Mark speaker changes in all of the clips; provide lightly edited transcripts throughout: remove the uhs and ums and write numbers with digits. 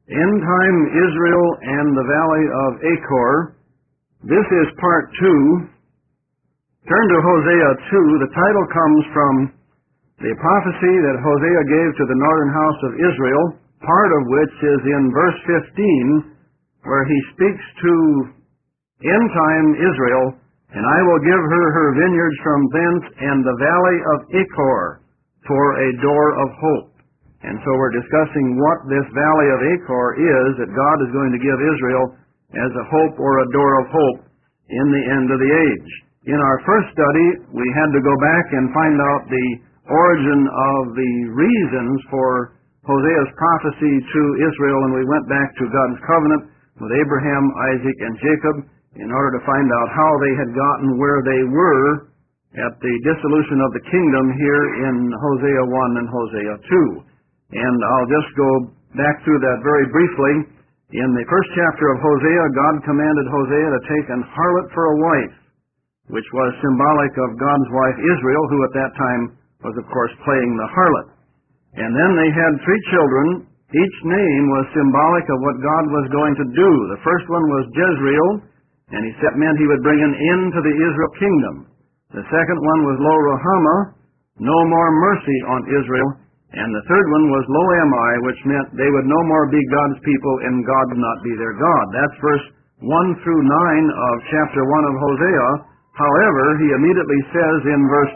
Speaker 1: End Time Israel and the Valley of Achor. This is part 2. Turn to Hosea 2. The title comes from the prophecy that Hosea gave to the northern house of Israel, part of which is in verse 15, where he speaks to end time Israel, and I will give her her vineyards from thence and the valley of Achor for a door of hope. And so we're discussing what this valley of Achor is that God is going to give Israel as a hope or a door of hope in the end of the age. In our first study, we had to go back and find out the origin of the reasons for Hosea's prophecy to Israel, and we went back to God's covenant with Abraham, Isaac, and Jacob in order to find out how they had gotten where they were at the dissolution of the kingdom here in Hosea 1 and Hosea 2. And I'll just go back through that very briefly. In the first chapter of Hosea, God commanded Hosea to take an harlot for a wife, which was symbolic of God's wife Israel, who at that time was, of course, playing the harlot. And then they had 3 children. Each name was symbolic of what God was going to do. The first one was Jezreel, and he said meant he would bring an end to the Israel kingdom. The second one was Lo-Ruhamah, no more mercy on Israel. And the third one was Lo-Ammi, which meant they would no more be God's people and God would not be their God. That's verse 1 through 9 of chapter 1 of Hosea. However, he immediately says in verse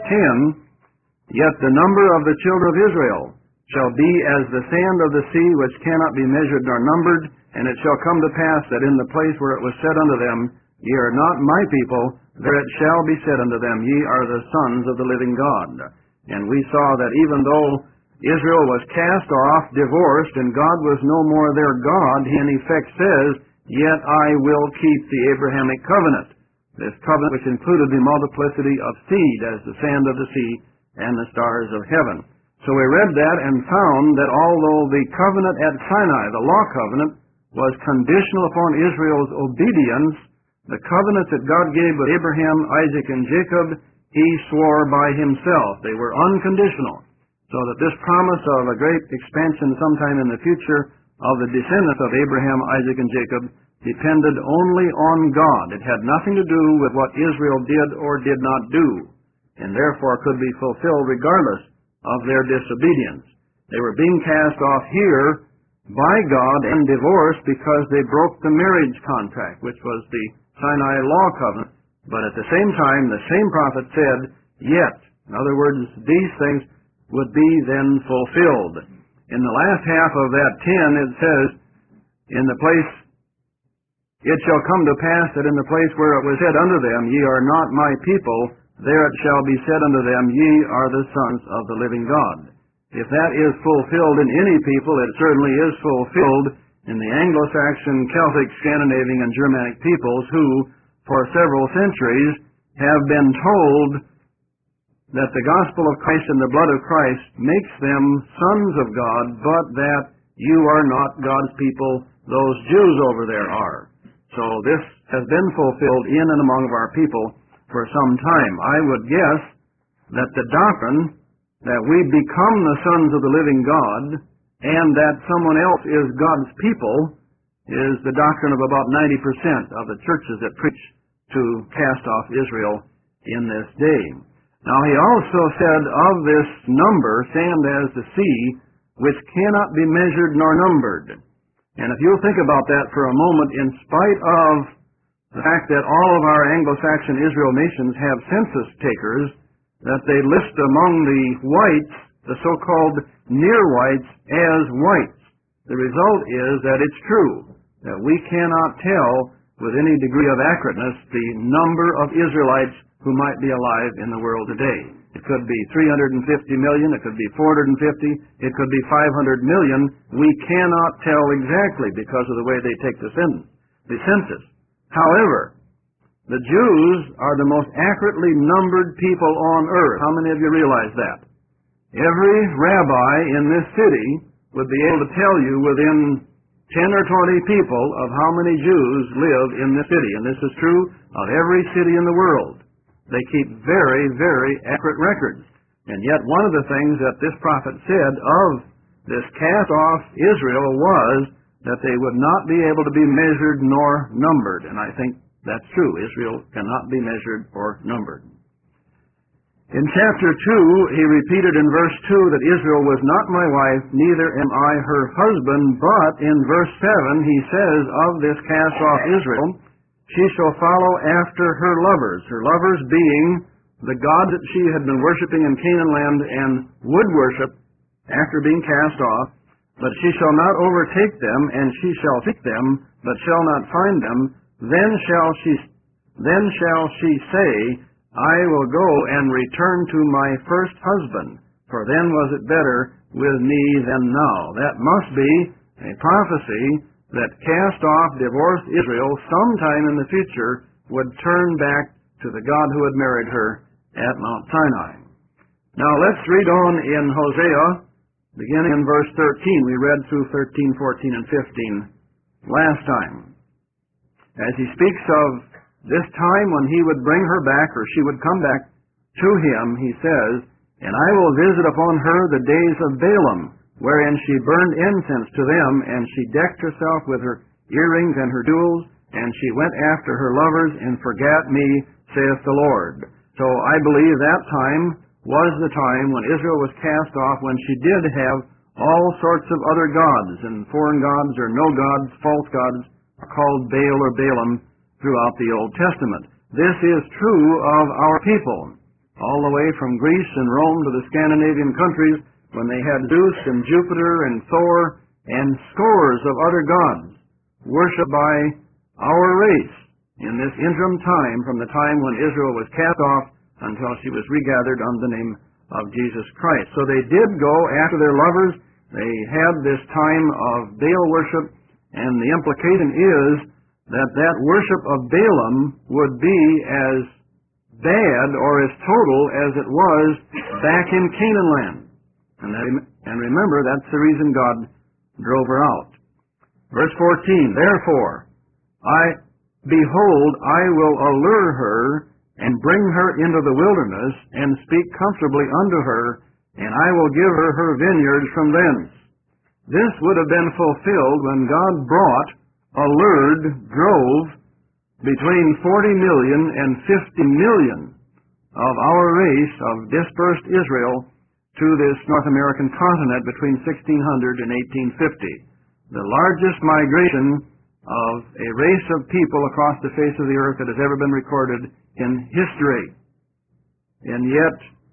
Speaker 1: 10, Yet the number of the children of Israel shall be as the sand of the sea, which cannot be measured nor numbered, and it shall come to pass that in the place where it was said unto them, Ye are not my people, there it shall be said unto them, Ye are the sons of the living God. And we saw that even though Israel was cast off, divorced, and God was no more their God, he in effect says, Yet I will keep the Abrahamic covenant. This covenant which included the multiplicity of seed as the sand of the sea and the stars of heaven. So we read that and found that although the covenant at Sinai, the law covenant, was conditional upon Israel's obedience, the covenant that God gave with Abraham, Isaac, and Jacob, he swore by himself. They were unconditional. So that this promise of a great expansion sometime in the future of the descendants of Abraham, Isaac, and Jacob depended only on God. It had nothing to do with what Israel did or did not do, and therefore could be fulfilled regardless of their disobedience. They were being cast off here by God and divorced because they broke the marriage contract, which was the Sinai law covenant. But at the same time, the same prophet said, Yet, in other words, these things would be then fulfilled. In the last half of that 10, it says, In the place, it shall come to pass that in the place where it was said unto them, Ye are not my people, there it shall be said unto them, Ye are the sons of the living God. If that is fulfilled in any people, it certainly is fulfilled in the Anglo-Saxon, Celtic, Scandinavian, and Germanic peoples who, for several centuries, have been told that the gospel of Christ and the blood of Christ makes them sons of God, but that you are not God's people, those Jews over there are. So this has been fulfilled in and among our people for some time. I would guess that the doctrine that we become the sons of the living God and that someone else is God's people is the doctrine of about 90% of the churches that preach to cast off Israel in this day. Now he also said of this number, sand as the sea, which cannot be measured nor numbered. And if you'll think about that for a moment, in spite of the fact that all of our Anglo-Saxon Israel nations have census takers, that they list among the whites, the so-called near whites, as whites. The result is that it's true that we cannot tell with any degree of accurateness the number of Israelites who might be alive in the world today. It could be 350 million, it could be 450, it could be 500 million. We cannot tell exactly because of the way they take the census. However, the Jews are the most accurately numbered people on earth. How many of you realize that? Every rabbi in this city would be able to tell you within 10 or 20 people of how many Jews live in this city. And this is true of every city in the world. They keep very, very accurate records. And yet one of the things that this prophet said of this cast off Israel was that they would not be able to be measured nor numbered. And I think that's true. Israel cannot be measured or numbered. In chapter 2, he repeated in verse 2 that Israel was not my wife, neither am I her husband, but in verse 7 he says of this cast-off Israel, she shall follow after her lovers being the God that she had been worshiping in Canaan land and would worship after being cast off, but she shall not overtake them, and she shall seek them, but shall not find them. Then shall she say, I will go and return to my first husband, for then was it better with me than now. That must be a prophecy that cast-off, divorced Israel sometime in the future would turn back to the God who had married her at Mount Sinai. Now let's read on in Hosea, beginning in verse 13. We read through 13, 14, and 15 last time. As he speaks of this time when he would bring her back, or she would come back to him, he says, And I will visit upon her the days of Balaam, wherein she burned incense to them, and she decked herself with her earrings and her jewels, and she went after her lovers and forgat me, saith the Lord. So I believe that time was the time when Israel was cast off, when she did have all sorts of other gods, and foreign gods or no gods, false gods, are called Baal or Balaam throughout the Old Testament. This is true of our people, all the way from Greece and Rome to the Scandinavian countries, when they had Zeus and Jupiter and Thor and scores of other gods worshipped by our race in this interim time from the time when Israel was cast off until she was regathered under the name of Jesus Christ. So they did go after their lovers. They had this time of Baal worship, and the implication is that that worship of Balaam would be as bad or as total as it was back in Canaan land. And remember, that's the reason God drove her out. Verse 14, Therefore, behold, I will allure her and bring her into the wilderness and speak comfortably unto her, and I will give her her vineyards from thence. This would have been fulfilled when God drove between 40 million and 50 million of our race of dispersed Israel to this North American continent between 1600 and 1850. The largest migration of a race of people across the face of the earth that has ever been recorded in history. And yet,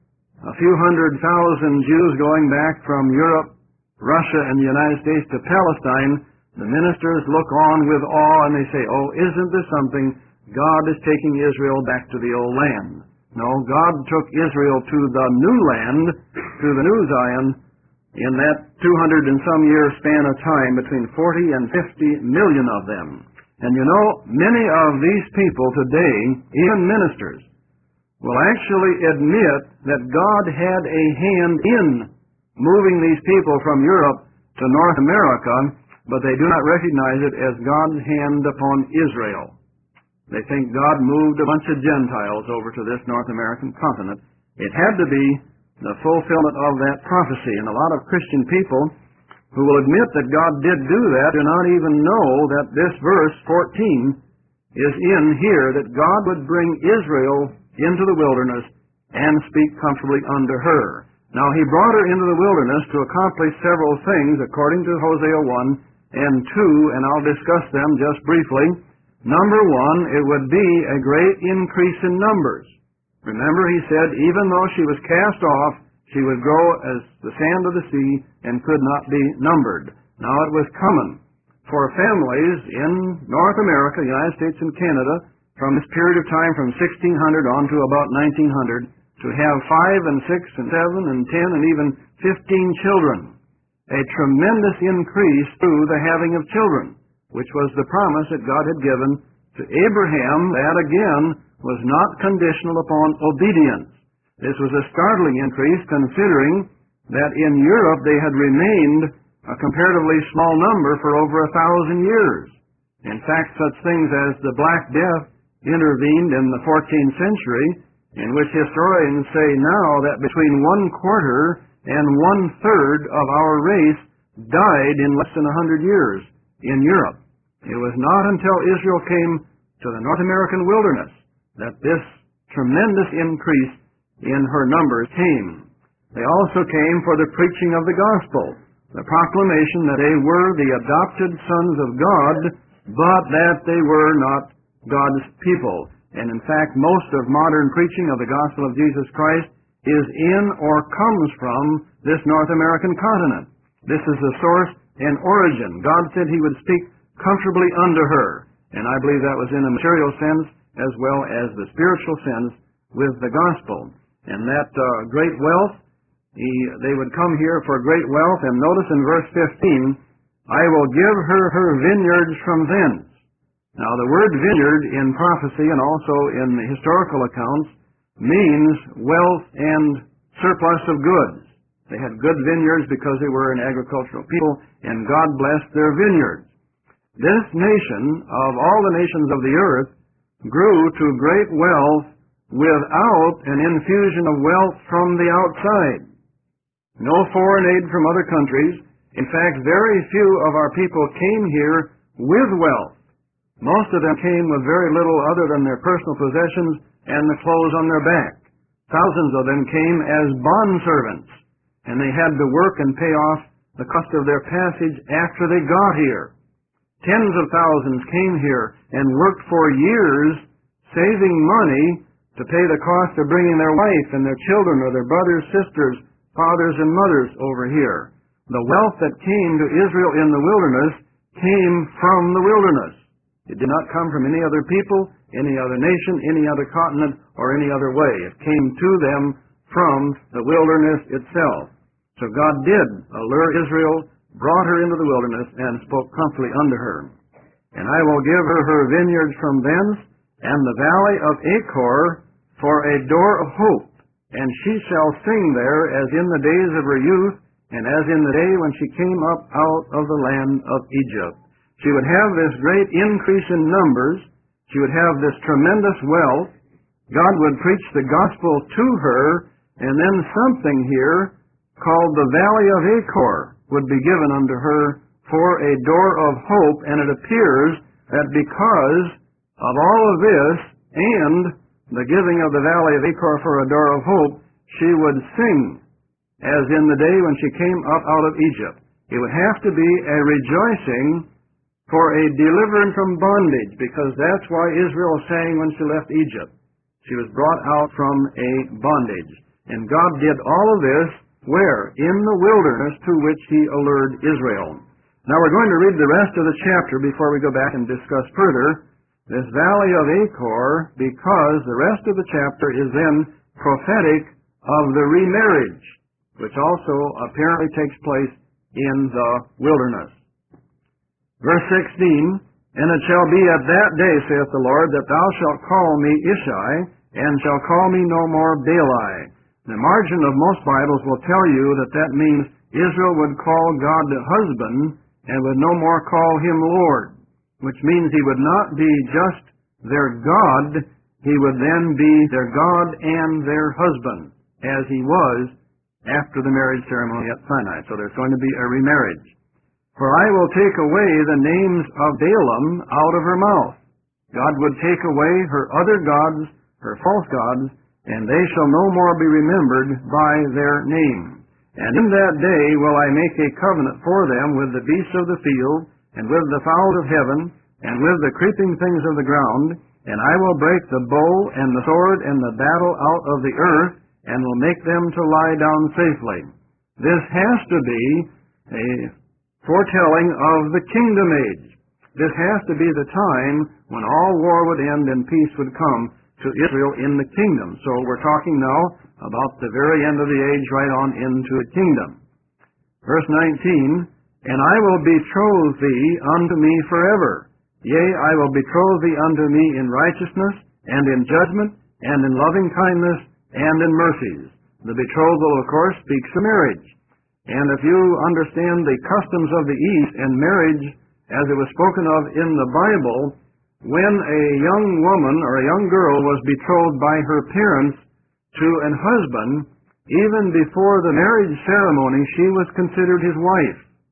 Speaker 1: a few 100,000 Jews going back from Europe, Russia, and the United States to Palestine, the ministers look on with awe and they say, oh, isn't this something? God is taking Israel back to the old land. No, God took Israel to the new land, to the new Zion, in that 200 and some year span of time, between 40 and 50 million of them. And you know, many of these people today, even ministers, will actually admit that God had a hand in moving these people from Europe to North America, but they do not recognize it as God's hand upon Israel. They think God moved a bunch of Gentiles over to this North American continent. It had to be the fulfillment of that prophecy. And a lot of Christian people who will admit that God did do that do not even know that this verse 14 is in here, that God would bring Israel into the wilderness and speak comfortably unto her. Now, he brought her into the wilderness to accomplish several things according to Hosea 1 and 2, and I'll discuss them just briefly. Number one, it would be a great increase in numbers. Remember, he said, even though she was cast off, she would grow as the sand of the sea and could not be numbered. Now, it was common for families in North America, the United States, and Canada, from this period of time from 1600 on to about 1900, to have 5 and 6 and 7 and 10 and even 15 children. A tremendous increase through the having of children, which was the promise that God had given to Abraham. That, again, was not conditional upon obedience. This was a startling increase, considering that in Europe they had remained a comparatively small number for over 1,000 years. In fact, such things as the Black Death intervened in the 14th century, in which historians say now that between 1/4 and 1/3 of our race died in less than 100 years in Europe. It was not until Israel came to the North American wilderness that this tremendous increase in her numbers came. They also came for the preaching of the gospel, the proclamation that they were the adopted sons of God, but that they were not God's people. And in fact, most of modern preaching of the gospel of Jesus Christ is in or comes from this North American continent. This is the source and origin. God said He would speak comfortably unto her, and I believe that was in a material sense as well as the spiritual sense with the gospel. And that great wealth, they would come here for great wealth, and notice in verse 15, I will give her her vineyards from thence. Now the word vineyard in prophecy and also in the historical accounts means wealth and surplus of goods. They had good vineyards because they were an agricultural people, and God blessed their vineyards. This nation, of all the nations of the earth, grew to great wealth without an infusion of wealth from the outside. No foreign aid from other countries. In fact, very few of our people came here with wealth. Most of them came with very little other than their personal possessions and the clothes on their back. Thousands of them came as bondservants, and they had to work and pay off the cost of their passage after they got here. Tens of thousands came here and worked for years, saving money to pay the cost of bringing their wife and their children or their brothers, sisters, fathers, and mothers over here. The wealth that came to Israel in the wilderness came from the wilderness. It did not come from any other people, any other nation, any other continent, or any other way. It came to them from the wilderness itself. So God did allure Israel, brought her into the wilderness, and spoke comfortably unto her. And I will give her her vineyards from thence, and the valley of Achor for a door of hope. And she shall sing there as in the days of her youth, and as in the day when she came up out of the land of Egypt. She would have this great increase in numbers. She would have this tremendous wealth. God would preach the gospel to her, and then something here called the Valley of Achor would be given unto her for a door of hope, and it appears that because of all of this and the giving of the Valley of Achor for a door of hope, she would sing as in the day when she came up out of Egypt. It would have to be a rejoicing for a deliverance from bondage, because that's why Israel sang when she left Egypt. She was brought out from a bondage. And God did all of this where? In the wilderness to which He allured Israel. Now we're going to read the rest of the chapter before we go back and discuss further this Valley of Achor, because the rest of the chapter is then prophetic of the remarriage, which also apparently takes place in the wilderness. Verse 16, And it shall be at that day, saith the Lord, that thou shalt call me Ishai, and shall call me no more Baali. The margin of most Bibles will tell you that that means Israel would call God husband, and would no more call Him Lord, which means He would not be just their God, He would then be their God and their husband, as He was after the marriage ceremony at Sinai. So there's going to be a remarriage. For I will take away the names of Baalim out of her mouth. God would take away her other gods, her false gods, and they shall no more be remembered by their name. And in that day will I make a covenant for them with the beasts of the field, and with the fowls of heaven, and with the creeping things of the ground, and I will break the bow and the sword and the battle out of the earth, and will make them to lie down safely. This has to be a foretelling of the kingdom age. This has to be the time when all war would end and peace would come to Israel in the kingdom. So we're talking now about the very end of the age, right on into the kingdom. Verse 19, And I will betroth thee unto me forever. Yea, I will betroth thee unto me in righteousness, and in judgment, and in loving kindness, and in mercies. The betrothal, of course, speaks of marriage. And if you understand the customs of the East and marriage, as it was spoken of in the Bible, when a young woman or a young girl was betrothed by her parents to an husband, even before the marriage ceremony, she was considered his wife.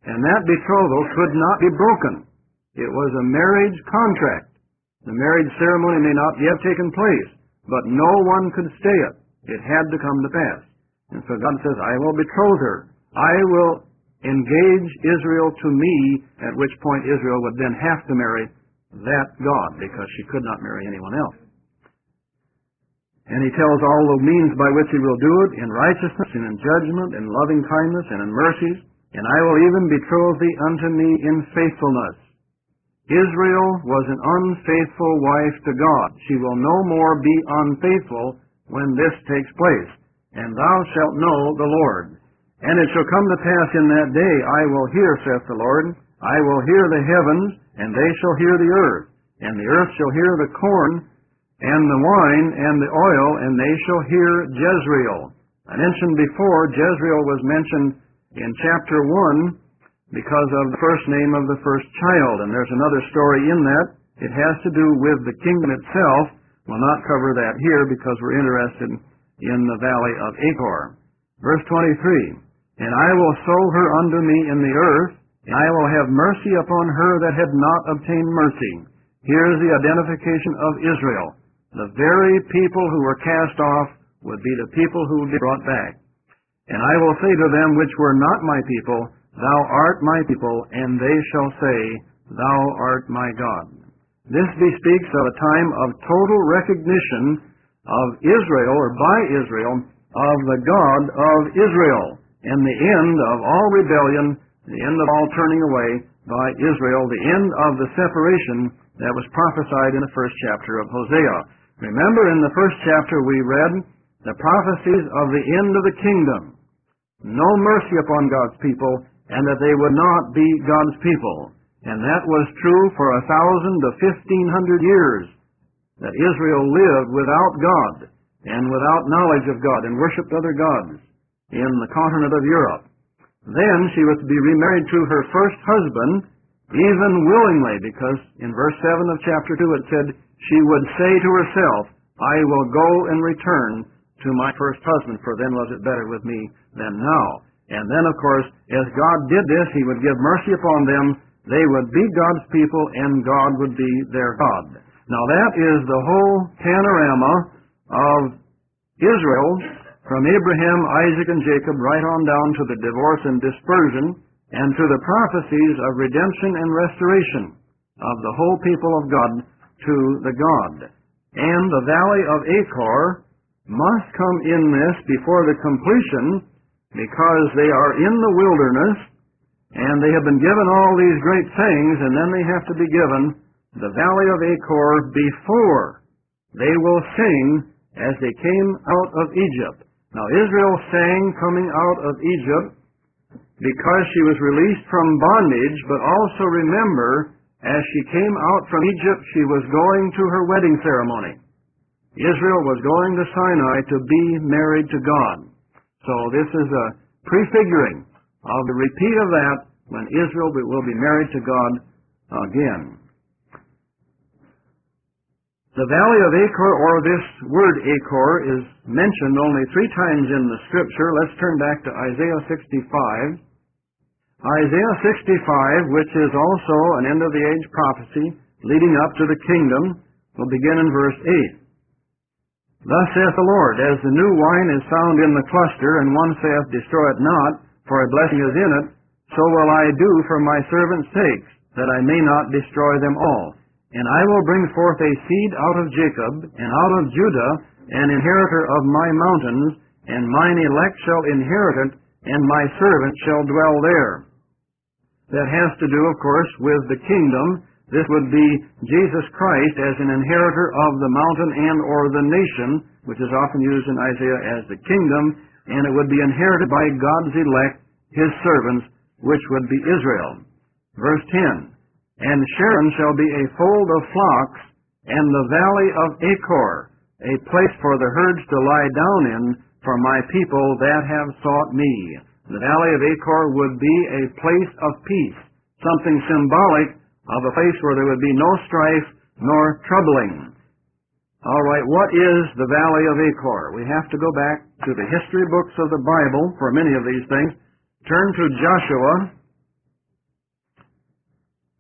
Speaker 1: And that betrothal could not be broken. It was a marriage contract. The marriage ceremony may not yet have taken place, but no one could stay it. It had to come to pass. And so God says, I will betroth her. I will engage Israel to me, at which point Israel would then have to marry that God, because she could not marry anyone else. And he tells all the means by which he will do it, in righteousness, and in judgment, in loving kindness, and in mercies. And I will even betroth thee unto me in faithfulness. Israel was an unfaithful wife to God. She will no more be unfaithful when this takes place. And thou shalt know the Lord. And it shall come to pass in that day, I will hear, saith the Lord, I will hear the heavens, and they shall hear the earth. And the earth shall hear the corn, and the wine, and the oil, and they shall hear Jezreel. I mentioned before, Jezreel was mentioned in chapter 1 because of the first name of the first child. And there's another story in that. It has to do with the kingdom itself. We'll not cover that here because we're interested in the valley of Achor. Verse 23, And I will sow her unto me in the earth, and I will have mercy upon her that had not obtained mercy. Here is the identification of Israel. The very people who were cast off would be the people who would be brought back. And I will say to them which were not my people, Thou art my people, and they shall say, Thou art my God. This bespeaks of a time of total recognition of Israel, or by Israel, of the God of Israel, and the end of all rebellion, the end of all turning away by Israel, the end of the separation that was prophesied in the first chapter of Hosea. Remember, in the first chapter we read the prophecies of the end of the kingdom. No mercy upon God's people, and that they would not be God's people. And that was true for 1,000 to 1,500 years, that Israel lived without God and without knowledge of God and worshipped other gods in the continent of Europe. Then she was to be remarried to her first husband, even willingly, because in verse 7 of chapter 2 it said she would say to herself, I will go and return to my first husband, for then was it better with me than now. And then, of course, as God did this, he would give mercy upon them. They would be God's people, and God would be their God. Now that is the whole panorama of Israel, from Abraham, Isaac, and Jacob, right on down to the divorce and dispersion, and to the prophecies of redemption and restoration of the whole people of God to the God. And the valley of Achor must come in this before the completion, because they are in the wilderness, and they have been given all these great things, and then they have to be given the valley of Achor before they will sing as they came out of Egypt. Now Israel sang coming out of Egypt because she was released from bondage, but also remember, as she came out from Egypt, she was going to her wedding ceremony. Israel was going to Sinai to be married to God. So this is a prefiguring of the repeat of that when Israel will be married to God again. The valley of Achor, or this word Achor, is mentioned only 3 times in the Scripture. Let's turn back to Isaiah 65. Isaiah 65, which is also an end-of-the-age prophecy leading up to the kingdom, will begin in verse 8. Thus saith the Lord, as the new wine is found in the cluster, and one saith, Destroy it not, for a blessing is in it, so will I do for my servants' sakes, that I may not destroy them all. And I will bring forth a seed out of Jacob, and out of Judah, an inheritor of my mountains, and mine elect shall inherit it, and my servant shall dwell there. That has to do, of course, with the kingdom. This would be Jesus Christ as an inheritor of the mountain and or the nation, which is often used in Isaiah as the kingdom, and it would be inherited by God's elect, his servants, which would be Israel. Verse 10, And Sharon shall be a fold of flocks, and the valley of Achor, a place for the herds to lie down in, for my people that have sought me. The valley of Achor would be a place of peace, something symbolic of a place where there would be no strife nor troubling. All right, what is the valley of Achor? We have to go back to the history books of the Bible for many of these things. Turn to Joshua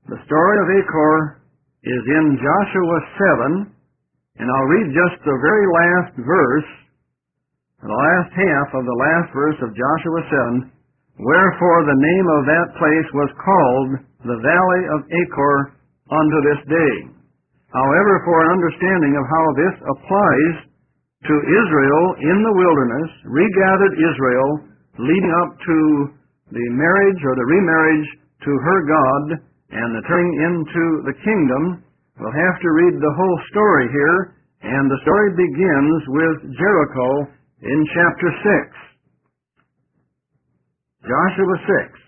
Speaker 1: The story of Achor is in Joshua 7, and I'll read just the very last verse, the last half of the last verse of Joshua 7. Wherefore the name of that place was called the Valley of Achor unto this day. However, for an understanding of how this applies to Israel in the wilderness, regathered Israel leading up to the marriage or the remarriage to her God and the turning into the kingdom, we'll have to read the whole story here, and the story begins with Jericho in chapter 6. Joshua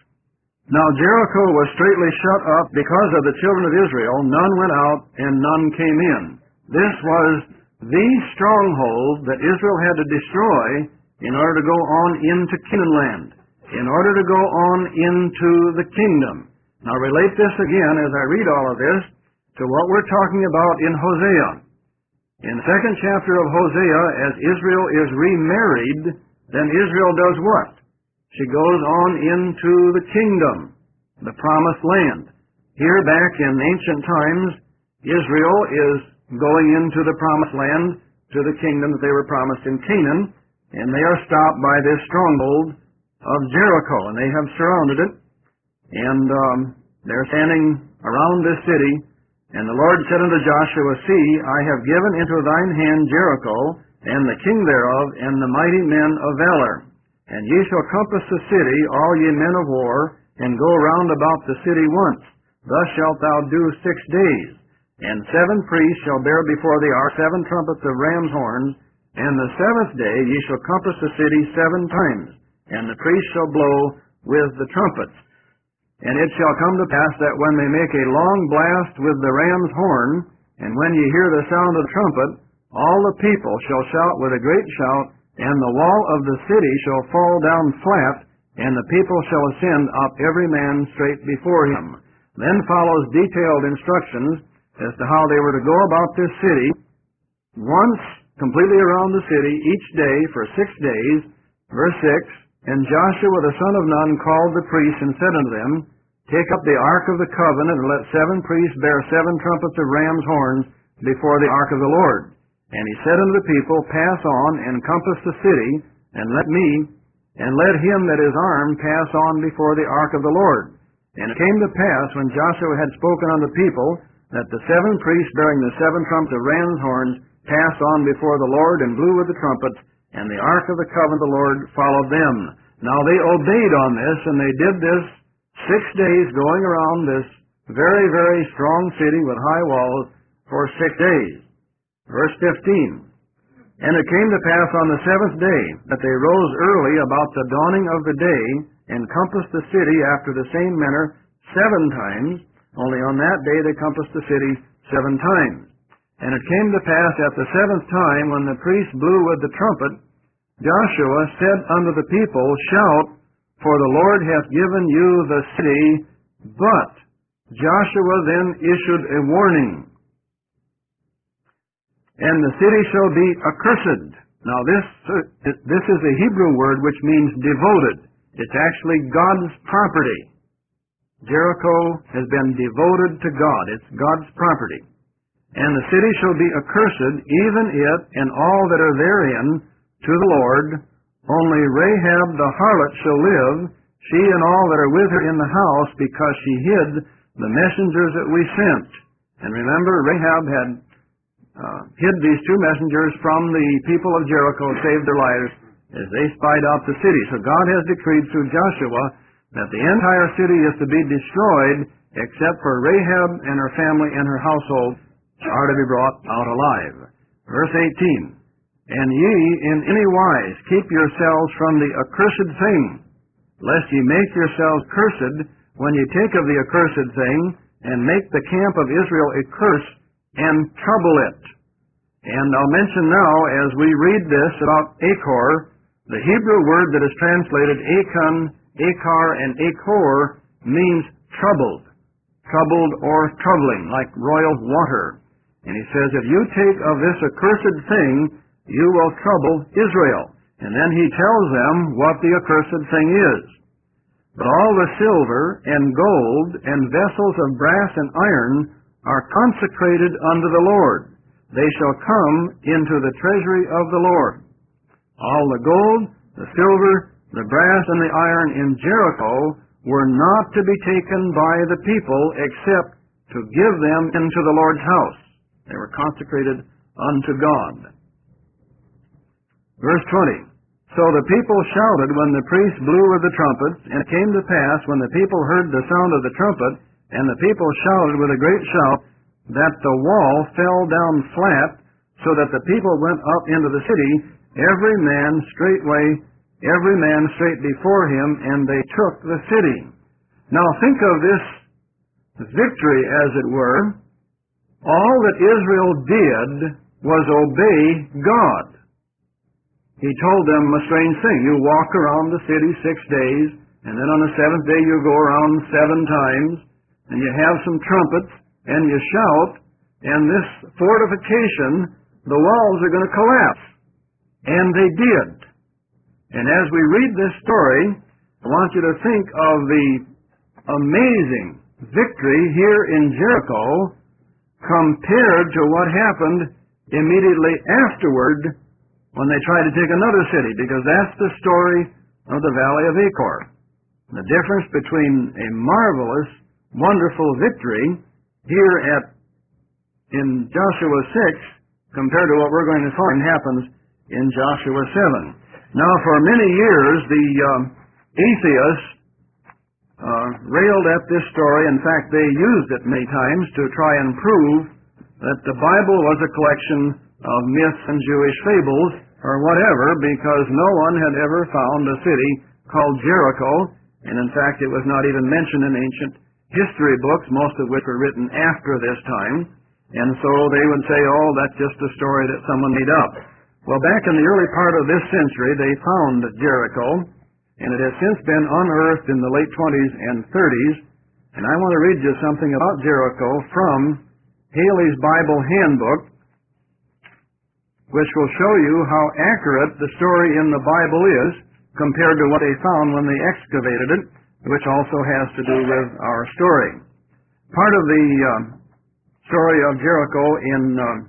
Speaker 1: 6. Now Jericho was straitly shut up because of the children of Israel. None went out and none came in. This was the stronghold that Israel had to destroy in order to go on into Canaan land, in order to go on into the kingdom. Now relate this again as I read all of this to what we're talking about in Hosea. In the second chapter of Hosea, as Israel is remarried, then Israel does what? She goes on into the kingdom, the promised land. Here back in ancient times, Israel is going into the promised land, to the kingdom that they were promised in Canaan, and they are stopped by this stronghold of Jericho, and they have surrounded it, and they're standing around this city. And the Lord said unto Joshua, See, I have given into thine hand Jericho, and the king thereof, and the mighty men of valor. And ye shall compass the city, all ye men of war, and go round about the city once. Thus shalt thou do 6 days. And 7 priests shall bear before the ark 7 trumpets of ram's horns. And the 7th day ye shall compass the city 7 times. And the priests shall blow with the trumpets. And it shall come to pass that when they make a long blast with the ram's horn, and when ye hear the sound of the trumpet, all the people shall shout with a great shout, and the wall of the city shall fall down flat, and the people shall ascend up every man straight before him. Then follows detailed instructions as to how they were to go about this city, once completely around the city each day for 6 days. Verse 6, And Joshua the son of Nun called the priests and said unto them, Take up the ark of the covenant, and let 7 priests bear 7 trumpets of ram's horns before the ark of the Lord. And he said unto the people, Pass on, and compass the city, and let him that is armed pass on before the ark of the Lord. And it came to pass, when Joshua had spoken unto the people, that the 7 priests bearing the 7 trumpets of ram's horns passed on before the Lord, and blew with the trumpets, and the ark of the covenant of the Lord followed them. Now they obeyed on this, and they did this 6 days, going around this very, very strong city with high walls for 6 days. Verse 15, And it came to pass on the 7th day that they rose early about the dawning of the day, and compassed the city after the same manner 7 times. Only on that day they compassed the city 7 times. And it came to pass at the 7th time, when the priest blew with the trumpet, Joshua said unto the people, Shout, for the Lord hath given you the city. But Joshua then issued a warning, And the city shall be accursed. Now this is a Hebrew word which means devoted. It's actually God's property. Jericho has been devoted to God. It's God's property. And the city shall be accursed, even it and all that are therein, to the Lord. Only Rahab the harlot shall live, she and all that are with her in the house, because she hid the messengers that we sent. And remember, Rahab had hid these 2 messengers from the people of Jericho, saved their lives as they spied out the city. So God has decreed through Joshua that the entire city is to be destroyed, except for Rahab and her family and her household are to be brought out alive. Verse 18, And ye in any wise keep yourselves from the accursed thing, lest ye make yourselves cursed when ye take of the accursed thing, and make the camp of Israel a curse, and trouble it. And I'll mention now, as we read this about Achor, the Hebrew word that is translated Achan, Achar, and Achor means troubled or troubling, like royal water. And he says, if you take of this accursed thing, you will trouble Israel. And then he tells them what the accursed thing is. But all the silver and gold and vessels of brass and iron are consecrated unto the Lord. They shall come into the treasury of the Lord. All the gold, the silver, the brass, and the iron in Jericho were not to be taken by the people except to give them into the Lord's house. They were consecrated unto God. Verse 20. So the people shouted when the priest blew with the trumpets, and it came to pass when the people heard the sound of the trumpet, and the people shouted with a great shout, that the wall fell down flat, so that the people went up into the city, every man straight before him, and they took the city. Now think of this victory, as it were. All that Israel did was obey God. He told them a strange thing. You walk around the city 6 days, and then on the seventh day you go around 7 times, and you have some trumpets, and you shout, and this fortification, the walls are going to collapse. And they did. And as we read this story, I want you to think of the amazing victory here in Jericho compared to what happened immediately afterward when they tried to take another city, because that's the story of the Valley of Achor. The difference between a marvelous, wonderful victory here in Joshua 6 compared to what we're going to find happens in Joshua 7. Now, for many years, the atheists railed at this story. In fact, they used it many times to try and prove that the Bible was a collection of myths and Jewish fables or whatever, because no one had ever found a city called Jericho, and in fact it was not even mentioned in ancient history books, most of which were written after this time, and so they would say, oh, that's just a story that someone made up. Well, back in the early part of this century, they found Jericho, and it has since been unearthed in the late 20s and 30s, and I want to read you something about Jericho from Haley's Bible Handbook, which will show you how accurate the story in the Bible is compared to what they found when they excavated it, which also has to do with our story. Part of the story of Jericho in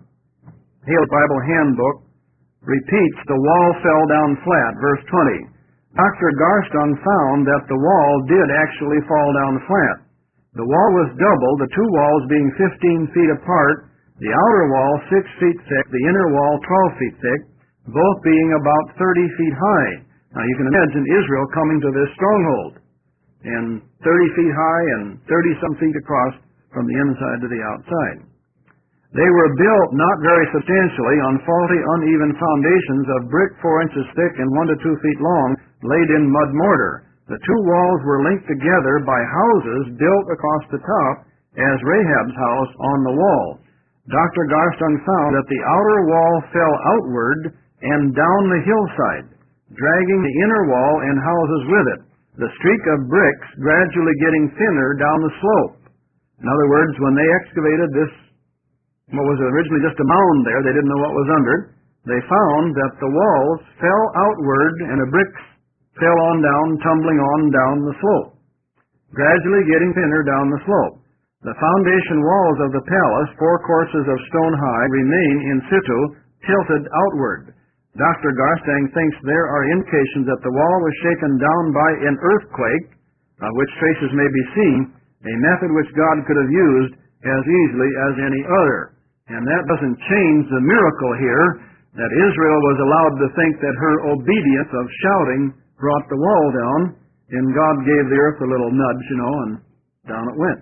Speaker 1: Haley's Bible Handbook repeats, the wall fell down flat, verse 20. Dr. Garston found that the wall did actually fall down flat. The wall was double, the two walls being 15 feet apart, the outer wall 6 feet thick, the inner wall 12 feet thick, both being about 30 feet high. Now you can imagine Israel coming to this stronghold, and 30 feet high and 30-some feet across from the inside to the outside. They were built not very substantially on faulty, uneven foundations of brick 4 inches thick and 1 to 2 feet long, laid in mud mortar. The two walls were linked together by houses built across the top as Rahab's house on the wall. Dr. Garston found that the outer wall fell outward and down the hillside, dragging the inner wall and houses with it, the streak of bricks gradually getting thinner down the slope. In other words, when they excavated this, what was originally just a mound there, they didn't know what was under it, they found that the walls fell outward and the bricks fell on down, tumbling on down the slope, gradually getting thinner down the slope. The foundation walls of the palace, 4 courses of stone high, remain in situ, tilted outward. Dr. Garstang thinks there are indications that the wall was shaken down by an earthquake, of which traces may be seen, a method which God could have used as easily as any other. And that doesn't change the miracle here, that Israel was allowed to think that her obedience of shouting brought the wall down, and God gave the earth a little nudge, and down it went.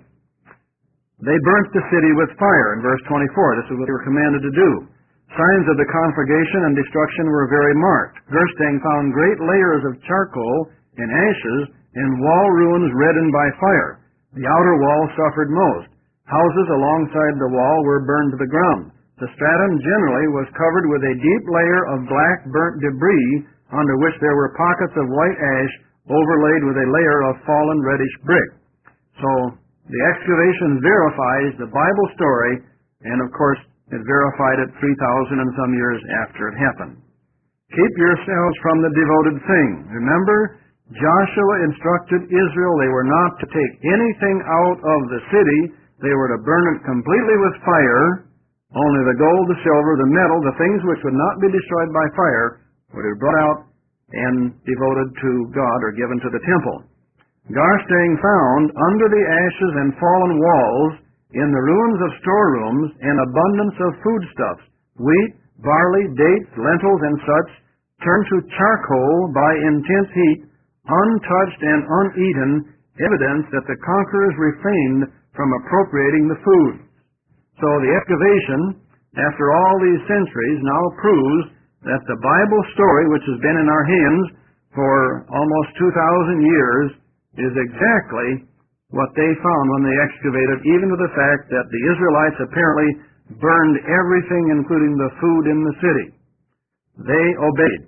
Speaker 1: They burnt the city with fire, in verse 24. This is what they were commanded to do. Signs of the conflagration and destruction were very marked. Gerstang found great layers of charcoal and ashes, and wall ruins reddened by fire. The outer wall suffered most. Houses alongside the wall were burned to the ground. The stratum generally was covered with a deep layer of black burnt debris, under which there were pockets of white ash overlaid with a layer of fallen reddish brick. So the excavation verifies the Bible story, and of course it verified it 3,000 and some years after it happened. Keep yourselves from the devoted thing. Remember, Joshua instructed Israel they were not to take anything out of the city. They were to burn it completely with fire. Only the gold, the silver, the metal, the things which would not be destroyed by fire, were to be brought out and devoted to God or given to the temple. Garstang found under the ashes and fallen walls, in the ruins of storerooms, an abundance of foodstuffs, wheat, barley, dates, lentils, and such, turned to charcoal by intense heat, untouched and uneaten, evidence that the conquerors refrained from appropriating the food. So the excavation, after all these centuries, now proves that the Bible story, which has been in our hands for almost 2,000 years, is exactly what they found when they excavated, even to the fact that the Israelites apparently burned everything, including the food in the city. They obeyed.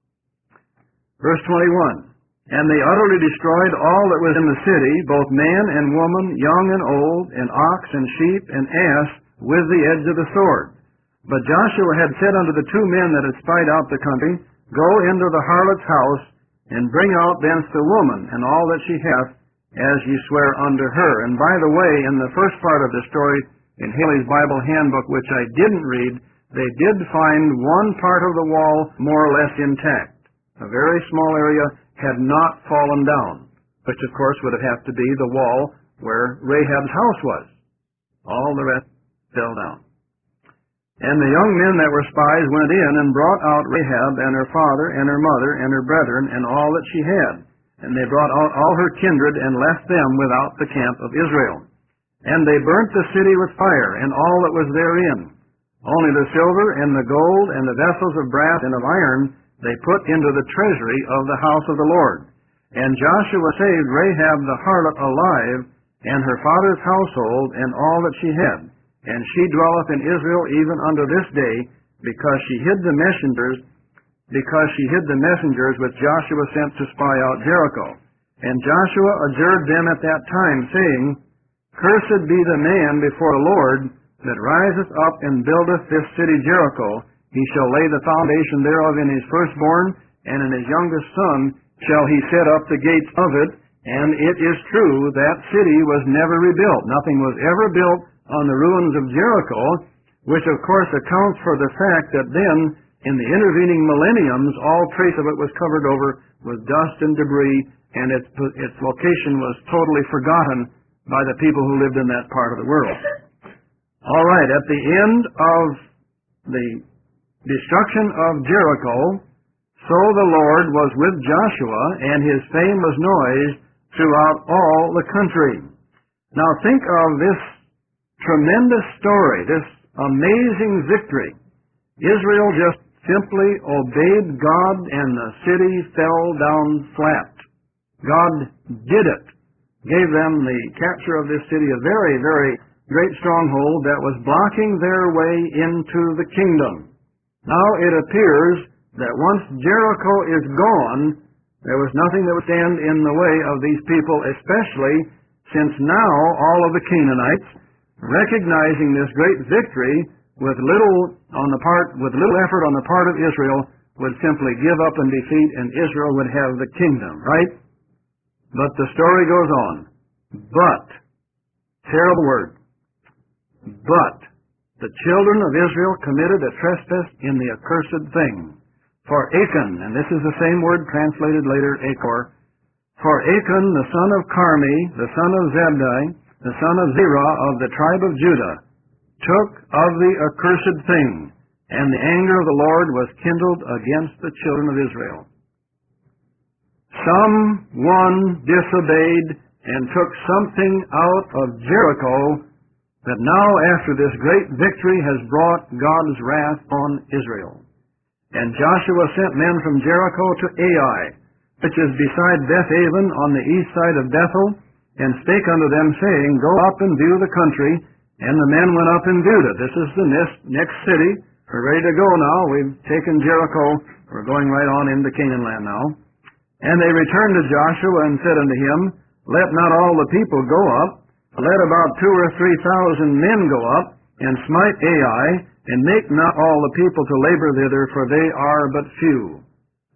Speaker 1: Verse 21, and they utterly destroyed all that was in the city, both man and woman, young and old, and ox and sheep and ass, with the edge of the sword. But Joshua had said unto the two men that had spied out the country, Go into the harlot's house, and bring out thence the woman, and all that she hath, as ye swear unto her. And by the way, in the first part of the story, in Haley's Bible Handbook, which I didn't read, they did find one part of the wall more or less intact. A very small area had not fallen down, which of course would have had to be the wall where Rahab's house was. All the rest fell down. And the young men that were spies went in and brought out Rahab and her father and her mother and her brethren and all that she had. And they brought out all her kindred and left them without the camp of Israel. And they burnt the city with fire and all that was therein. Only the silver and the gold and the vessels of brass and of iron they put into the treasury of the house of the Lord. And Joshua saved Rahab the harlot alive, and her father's household, and all that she had. And she dwelleth in Israel even unto this day, because she hid the messengers which Joshua sent to spy out Jericho. And Joshua adjured them at that time, saying, Cursed be the man before the Lord that riseth up and buildeth this city Jericho. He shall lay the foundation thereof in his firstborn, and in his youngest son shall he set up the gates of it. And it is true, that city was never rebuilt. Nothing was ever built on the ruins of Jericho, which of course accounts for the fact that then, in the intervening millenniums, all trace of it was covered over with dust and debris, and its location was totally forgotten by the people who lived in that part of the world. All right, at the end of the destruction of Jericho, so the Lord was with Joshua, and his fame was noised throughout all the country. Now think of this tremendous story, this amazing victory. Israel just simply obeyed God, and the city fell down flat. God did it. Gave them the capture of this city, a very, very great stronghold that was blocking their way into the kingdom. Now it appears that once Jericho is gone, there was nothing that would stand in the way of these people, especially since now all of the Canaanites, recognizing this great victory, with little effort on the part of Israel, would simply give up and defeat, and Israel would have the kingdom, right? But the story goes on. But, terrible word, but the children of Israel committed a trespass in the accursed thing. For Achan, and this is the same word translated later, Achor, for Achan, the son of Carmi, the son of Zabdi, the son of Zerah of the tribe of Judah, took of the accursed thing, and the anger of the Lord was kindled against the children of Israel. Someone disobeyed and took something out of Jericho that now, after this great victory, has brought God's wrath on Israel. And Joshua sent men from Jericho to Ai, which is beside Bethaven on the east side of Bethel, and spake unto them, saying, Go up and view the country. And the men went up and viewed it. This is the next city. We're ready to go now. We've taken Jericho. We're going right on into Canaan land now. And they returned to Joshua and said unto him, Let not all the people go up. Let about 2,000 or 3,000 men go up, and smite Ai, and make not all the people to labor thither, for they are but few.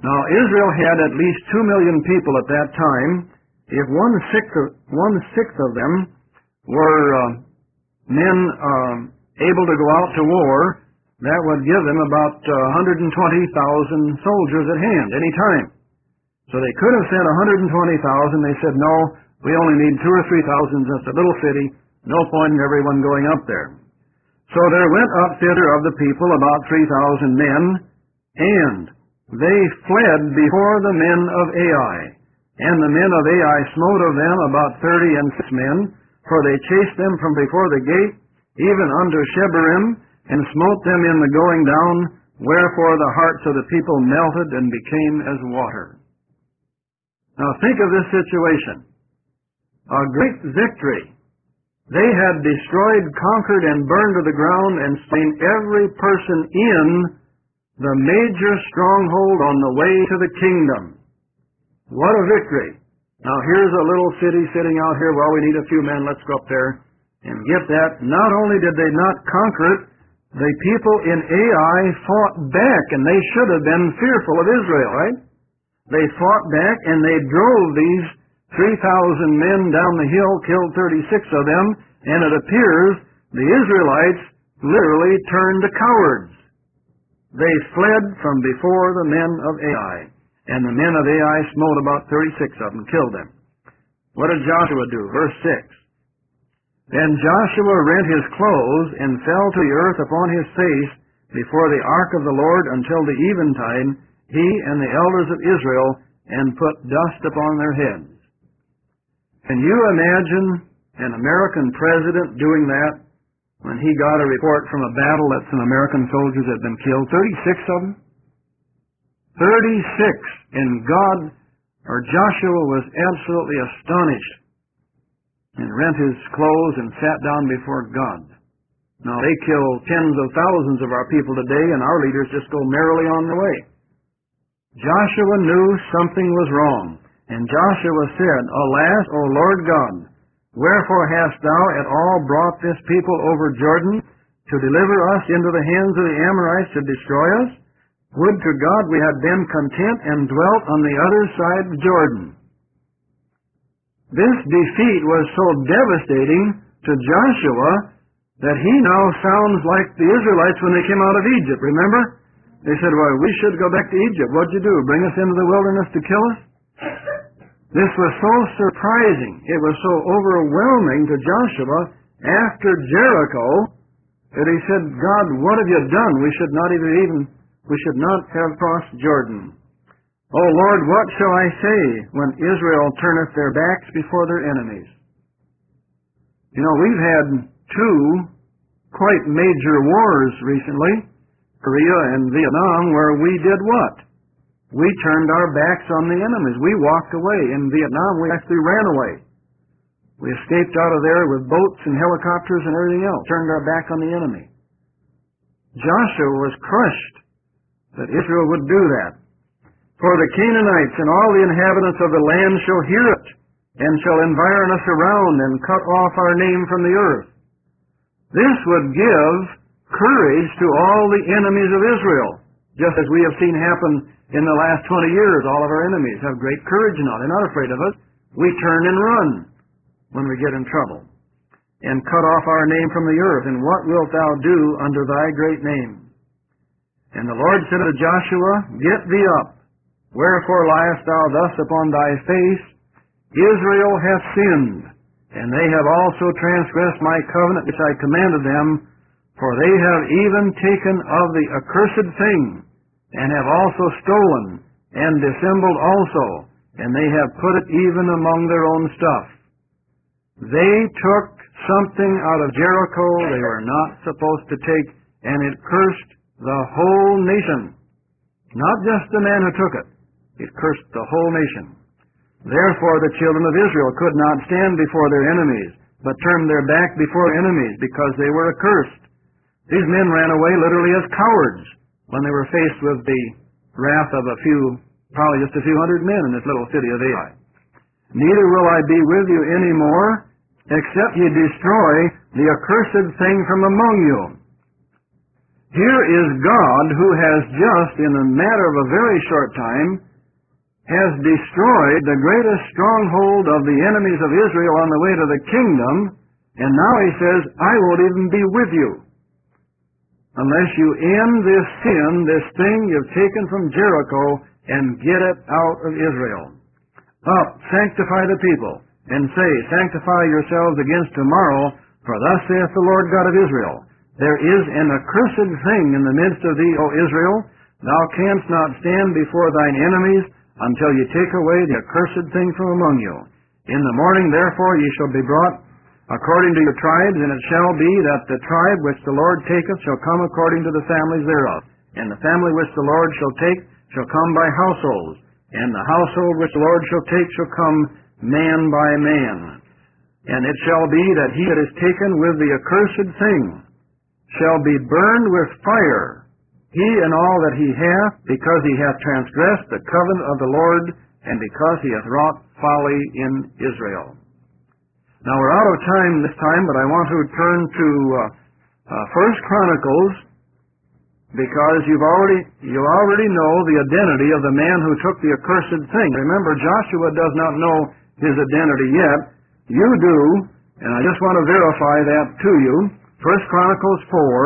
Speaker 1: Now, Israel had at least 2 million people at that time. If one-sixth of them were men able to go out to war, that would give them about 120,000 soldiers at hand any time. So they could have said 120,000. They said, no, we only need 2,000 or 3,000, just a little city. No point in everyone going up there. So there went up thither of the people about 3,000 men, and they fled before the men of Ai. And the men of Ai smote of them about 36 men, for they chased them from before the gate, even unto Shebarim, and smote them in the going down, wherefore the hearts of the people melted and became as water. Now think of this situation. A great victory. They had destroyed, conquered, and burned to the ground and slain every person in the major stronghold on the way to the kingdom. What a victory. Now here's a little city sitting out here. Well, we need a few men. Let's go up there and get that. Not only did they not conquer it, the people in Ai fought back, and they should have been fearful of Israel, right? They fought back, and they drove these 3,000 men down the hill, killed 36 of them, and it appears the Israelites literally turned to cowards. They fled from before the men of Ai, and the men of Ai smote about 36 of them, killed them. What did Joshua do? Verse 6. Then Joshua rent his clothes and fell to the earth upon his face before the ark of the Lord until the eventide, he and the elders of Israel, and put dust upon their heads. Can you imagine an American president doing that when he got a report from a battle that some American soldiers had been killed? 36 of them? 36! And Joshua was absolutely astonished, and rent his clothes and sat down before God. Now, they kill tens of thousands of our people today, and our leaders just go merrily on their way. Joshua knew something was wrong, and Joshua said, Alas, O Lord God, wherefore hast thou at all brought this people over Jordan to deliver us into the hands of the Amorites to destroy us? Would to God we had been content and dwelt on the other side of Jordan. This defeat was so devastating to Joshua that he now sounds like the Israelites when they came out of Egypt. Remember? They said, well, we should go back to Egypt. What'd you do? Bring us into the wilderness to kill us? This was so surprising. It was so overwhelming to Joshua after Jericho that he said, God, what have you done? We should not have crossed Jordan. O Lord, what shall I say when Israel turneth their backs before their enemies? You know, we've had two quite major wars recently, Korea and Vietnam, where we did what? We turned our backs on the enemies. We walked away. In Vietnam, we actually ran away. We escaped out of there with boats and helicopters and everything else, turned our back on the enemy. Joshua was crushed that Israel would do that. For the Canaanites and all the inhabitants of the land shall hear it, and shall environ us around, and cut off our name from the earth. This would give courage to all the enemies of Israel, just as we have seen happen in the last 20 years. All of our enemies have great courage now. They're not afraid of us. We turn and run when we get in trouble. And cut off our name from the earth. And what wilt thou do under thy great name? And the Lord said unto Joshua, Get thee up. Wherefore liest thou thus upon thy face? Israel hath sinned, and they have also transgressed my covenant which I commanded them, for they have even taken of the accursed thing, and have also stolen, and dissembled also, and they have put it even among their own stuff. They took something out of Jericho they were not supposed to take, and it cursed the whole nation. Not just the man who took it. It cursed the whole nation. Therefore the children of Israel could not stand before their enemies, but turned their back before enemies, because they were accursed. These men ran away literally as cowards when they were faced with the wrath of probably just a few hundred men in this little city of Ai. Neither will I be with you any more, except ye destroy the accursed thing from among you. Here is God who has just, in a matter of a very short time, has destroyed the greatest stronghold of the enemies of Israel on the way to the kingdom, and now he says, I won't even be with you unless you end this sin, this thing you've taken from Jericho, and get it out of Israel. Up, sanctify the people, and say, sanctify yourselves against tomorrow, for thus saith the Lord God of Israel, there is an accursed thing in the midst of thee, O Israel. Thou canst not stand before thine enemies until ye take away the accursed thing from among you. In the morning, therefore, ye shall be brought according to your tribes, and it shall be that the tribe which the Lord taketh shall come according to the families thereof. And the family which the Lord shall take shall come by households, and the household which the Lord shall take shall come man by man. And it shall be that he that is taken with the accursed thing shall be burned with fire, he and all that he hath, because he hath transgressed the covenant of the Lord, and because he hath wrought folly in Israel. Now we're out of time this time, but I want to turn to 1 Chronicles, because you already know the identity of the man who took the accursed thing. Remember, Joshua does not know his identity yet. You do, and I just want to verify that to you. 1 Chronicles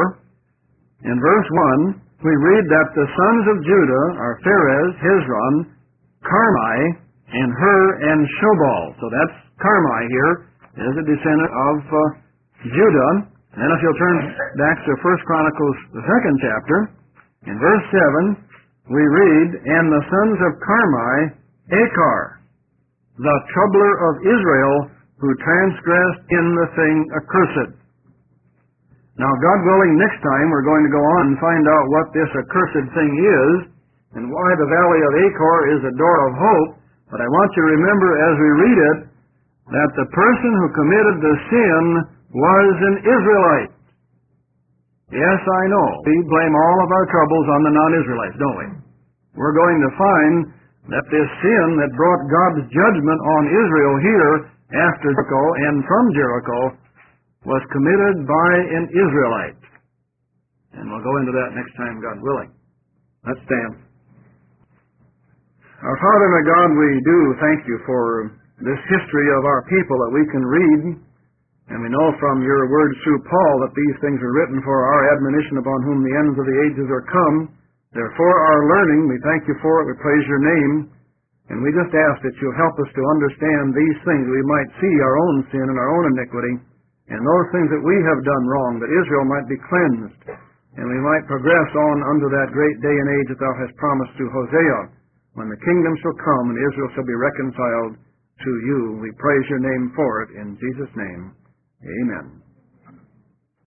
Speaker 1: 4, in verse 1, we read that the sons of Judah are Pharez, Hezron, Carmi, and Hur, and Shobal. So that's Carmi here, is a descendant of Judah. And if you'll turn back to 1 Chronicles, the 2nd chapter, in verse 7, we read, and the sons of Carmi, Achar, the troubler of Israel, who transgressed in the thing accursed. Now, God willing, next time we're going to go on and find out what this accursed thing is and why the valley of Achor is a door of hope. But I want you to remember as we read it that the person who committed the sin was an Israelite. Yes, I know. We blame all of our troubles on the non-Israelites, don't we? We're going to find that this sin that brought God's judgment on Israel here after Jericho and from Jericho was committed by an Israelite. And we'll go into that next time, God willing. Let's stand. Our Father and our God, we do thank you for this history of our people that we can read, and we know from your words through Paul that these things are written for our admonition, upon whom the ends of the ages are come. Therefore, our learning, we thank you for it, we praise your name, and we just ask that you'll help us to understand these things, we might see our own sin and our own iniquity, and those things that we have done wrong, that Israel might be cleansed, and we might progress on unto that great day and age that thou hast promised to Hosea, when the kingdom shall come and Israel shall be reconciled to you. We praise your name for it in Jesus' name. Amen.